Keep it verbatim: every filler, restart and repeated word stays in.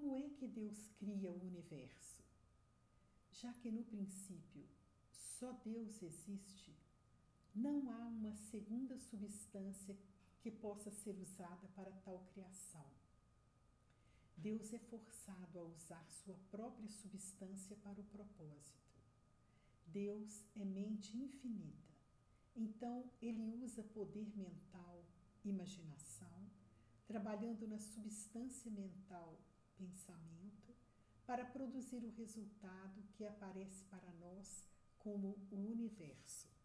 como é que Deus cria o universo? Já que no princípio só Deus existe, não há uma segunda substância que possa ser usada para tal criação. Deus é forçado a usar sua própria substância para o propósito. Deus é mente infinita, então ele usa poder mental, imaginação, trabalhando na substância mental, pensamento, para produzir o resultado que aparece para nós como o universo.